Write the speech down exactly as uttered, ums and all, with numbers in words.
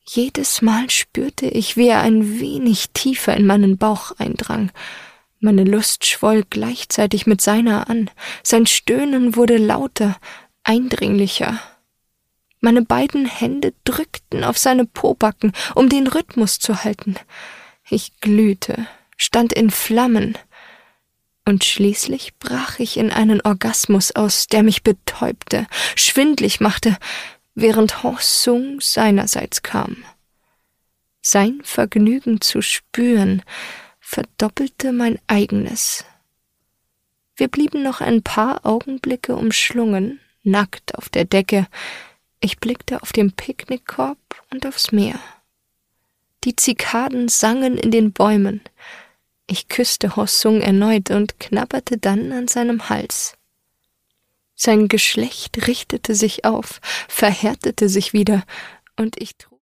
Jedes Mal spürte ich, wie er ein wenig tiefer in meinen Bauch eindrang. Meine Lust schwoll gleichzeitig mit seiner an. Sein Stöhnen wurde lauter, eindringlicher. Meine beiden Hände drückten auf seine Pobacken, um den Rhythmus zu halten. Ich glühte, stand in Flammen. Und schließlich brach ich in einen Orgasmus aus, der mich betäubte, schwindlig machte, während Ho-Sung seinerseits kam. Sein Vergnügen zu spüren, verdoppelte mein eigenes. Wir blieben noch ein paar Augenblicke umschlungen, nackt auf der Decke. Ich blickte auf den Picknickkorb und aufs Meer. Die Zikaden sangen in den Bäumen. Ich küsste Ho-Sung erneut und knabberte dann an seinem Hals. Sein Geschlecht richtete sich auf, verhärtete sich wieder, und ich trug